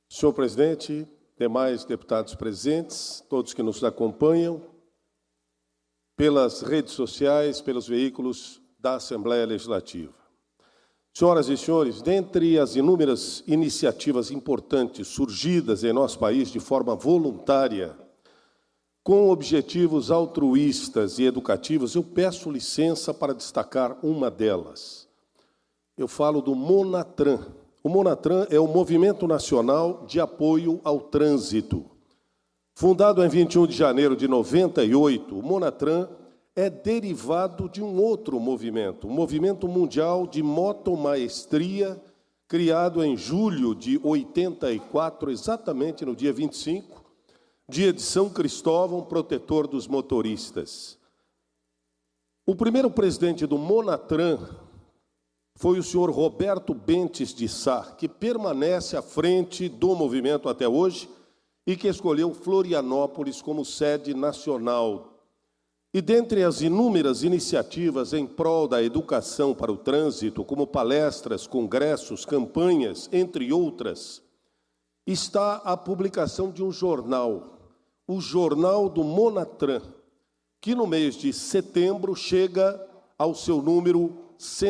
Senhor presidente, demais deputados presentes, todos que nos acompanham, pelas redes sociais, pelos veículos da Assembleia Legislativa. Senhoras e senhores, dentre as inúmeras iniciativas importantes surgidas em nosso país de forma voluntária, com objetivos altruístas e educativos, eu peço licença para destacar uma delas. Eu falo do Monatran. O Monatran é o Movimento Nacional de Apoio ao Trânsito. Fundado em 21 de janeiro de 98, o Monatran é derivado de um outro movimento, o Movimento Mundial de Motomaestria, criado em julho de 84, exatamente no dia 25, dia de São Cristóvão, protetor dos motoristas. O primeiro presidente do Monatran foi o senhor Roberto Bentes de Sá, que permanece à frente do movimento até hoje e que escolheu Florianópolis como sede nacional. E dentre as inúmeras iniciativas em prol da educação para o trânsito, como palestras, congressos, campanhas, entre outras, está a publicação de um jornal, o Jornal do Monatran, que no mês de setembro chega ao seu número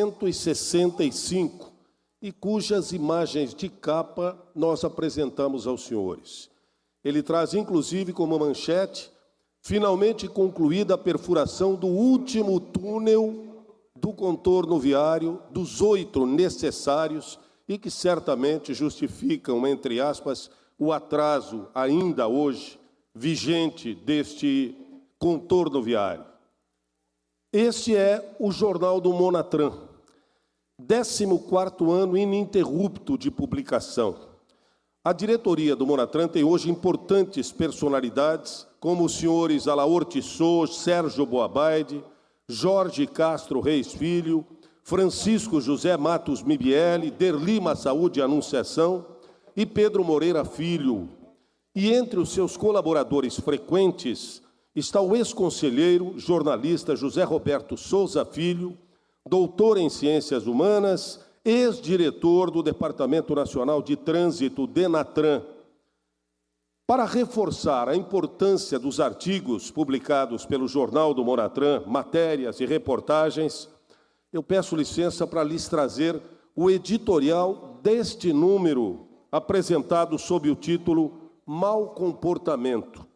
165, e cujas imagens de capa nós apresentamos aos senhores. Ele traz, inclusive, como manchete, finalmente concluída a perfuração do último túnel do contorno viário, dos 8 necessários, e que certamente justificam, entre aspas, o atraso ainda hoje vigente deste contorno viário. Este é o Jornal do Monatran, 14º ano ininterrupto de publicação. A diretoria do Monatran tem hoje importantes personalidades, como os senhores Alaor Tissot, Sérgio Boabaide, Jorge Castro Reis Filho, Francisco José Matos Mibieli, Derli Massaúde Anunciação e Pedro Moreira Filho. E entre os seus colaboradores frequentes está o ex-conselheiro, jornalista José Roberto Souza Filho, doutor em Ciências Humanas, ex-diretor do Departamento Nacional de Trânsito, DENATRAN. Para reforçar a importância dos artigos publicados pelo Jornal do Monatran, matérias e reportagens, eu peço licença para lhes trazer o editorial deste número, apresentado sob o título Mau Comportamento.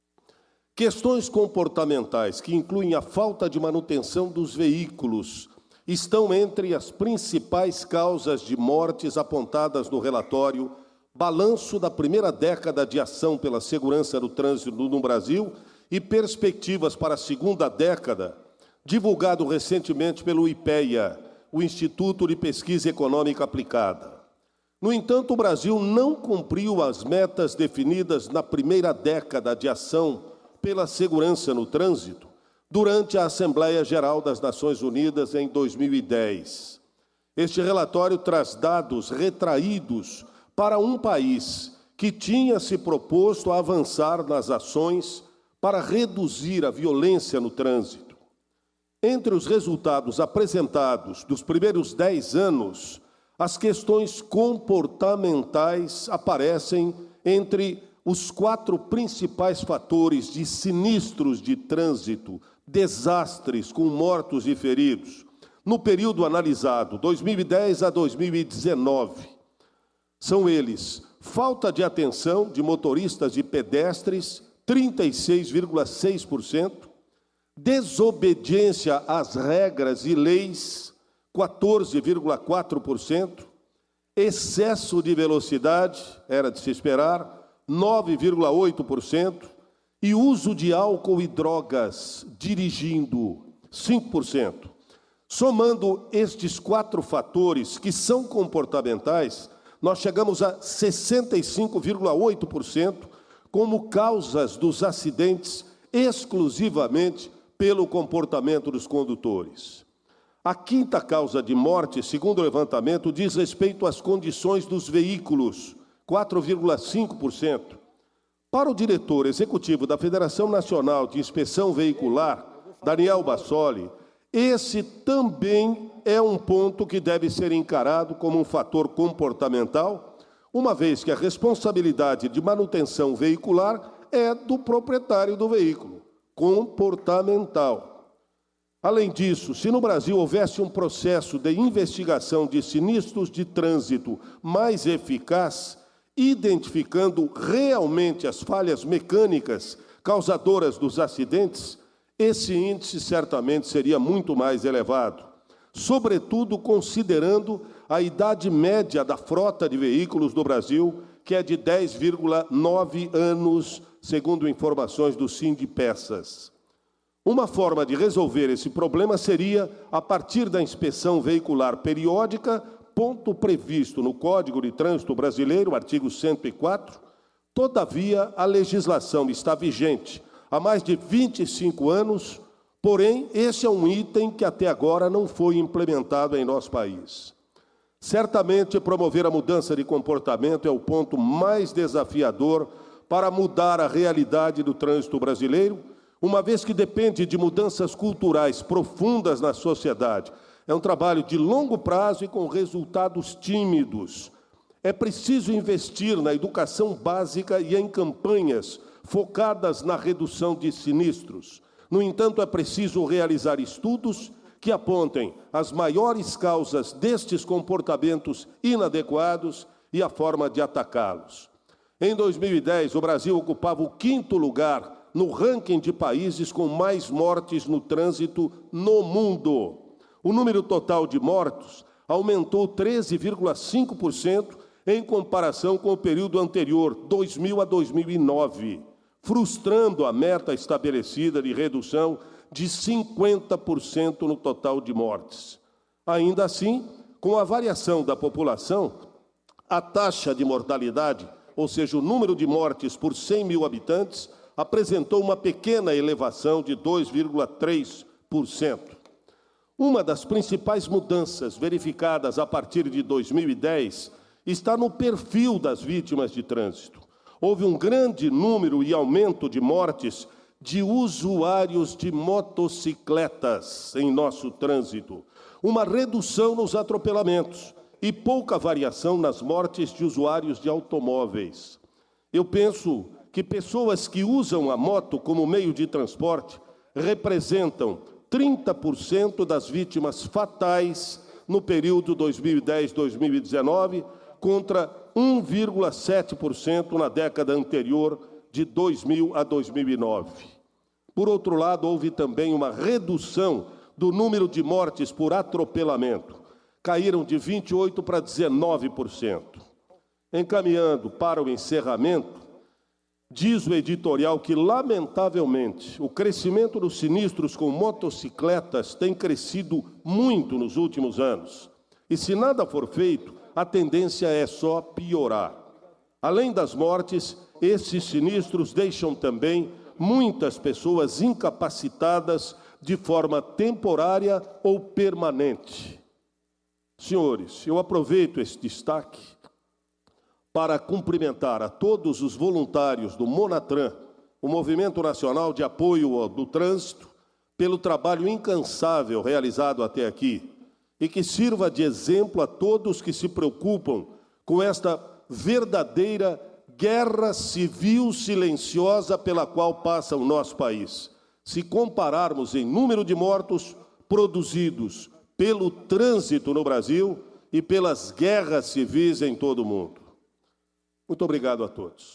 Questões comportamentais, que incluem a falta de manutenção dos veículos, estão entre as principais causas de mortes apontadas no relatório Balanço da primeira década de ação pela segurança do trânsito no Brasil e perspectivas para a segunda década, divulgado recentemente pelo IPEA, o Instituto de Pesquisa Econômica Aplicada. No entanto, o Brasil não cumpriu as metas definidas na primeira década de ação pela segurança no trânsito durante a Assembleia Geral das Nações Unidas em 2010. Este relatório traz dados retraídos para um país que tinha se proposto a avançar nas ações para reduzir a violência no trânsito. Entre os resultados apresentados dos primeiros 10 anos, as questões comportamentais aparecem entre os 4 principais fatores de sinistros de trânsito, desastres com mortos e feridos, no período analisado, 2010 a 2019. São eles: falta de atenção de motoristas e pedestres, 36,6%, desobediência às regras e leis, 14,4%, excesso de velocidade, era de se esperar, 9,8%, e uso de álcool e drogas dirigindo, 5%. Somando estes 4 fatores, que são comportamentais, nós chegamos a 65,8% como causas dos acidentes exclusivamente pelo comportamento dos condutores. A 5ª causa de morte, segundo o levantamento, diz respeito às condições dos veículos, 4,5%. Para o diretor executivo da Federação Nacional de Inspeção Veicular, Daniel Bassoli, esse também é um ponto que deve ser encarado como um fator comportamental, uma vez que a responsabilidade de manutenção veicular é do proprietário do veículo, comportamental. Além disso, se no Brasil houvesse um processo de investigação de sinistros de trânsito mais eficaz, identificando realmente as falhas mecânicas causadoras dos acidentes, esse índice certamente seria muito mais elevado, sobretudo considerando a idade média da frota de veículos do Brasil, que é de 10,9 anos, segundo informações do Sindipeças. Uma forma de resolver esse problema seria, a partir da inspeção veicular periódica, ponto previsto no Código de Trânsito Brasileiro, artigo 104. Todavia, a legislação está vigente há mais de 25 anos, porém, esse é um item que até agora não foi implementado em nosso país. Certamente, promover a mudança de comportamento é o ponto mais desafiador para mudar a realidade do trânsito brasileiro, uma vez que depende de mudanças culturais profundas na sociedade. É um trabalho de longo prazo e com resultados tímidos. É preciso investir na educação básica e em campanhas focadas na redução de sinistros. No entanto, é preciso realizar estudos que apontem as maiores causas destes comportamentos inadequados e a forma de atacá-los. Em 2010, o Brasil ocupava o 5º lugar no ranking de países com mais mortes no trânsito no mundo. O número total de mortos aumentou 13,5% em comparação com o período anterior, 2000 a 2009, frustrando a meta estabelecida de redução de 50% no total de mortes. Ainda assim, com a variação da população, a taxa de mortalidade, ou seja, o número de mortes por 100 mil habitantes, apresentou uma pequena elevação de 2,3%. Uma das principais mudanças verificadas a partir de 2010 está no perfil das vítimas de trânsito. Houve um grande número e aumento de mortes de usuários de motocicletas em nosso trânsito, uma redução nos atropelamentos e pouca variação nas mortes de usuários de automóveis. Eu penso que pessoas que usam a moto como meio de transporte representam 30% das vítimas fatais no período 2010-2019, contra 1,7% na década anterior, de 2000 a 2009. Por outro lado, houve também uma redução do número de mortes por atropelamento. Caíram de 28% para 19%. Encaminhando para o encerramento, diz o editorial que, lamentavelmente, o crescimento dos sinistros com motocicletas tem crescido muito nos últimos anos. E, se nada for feito, a tendência é só piorar. Além das mortes, esses sinistros deixam também muitas pessoas incapacitadas de forma temporária ou permanente. Senhores, eu aproveito esse destaque para cumprimentar a todos os voluntários do Monatran, o Movimento Nacional de Apoio do Trânsito, pelo trabalho incansável realizado até aqui, e que sirva de exemplo a todos que se preocupam com esta verdadeira guerra civil silenciosa pela qual passa o nosso país. Se compararmos em número de mortos produzidos pelo trânsito no Brasil e pelas guerras civis em todo o mundo. Muito obrigado a todos.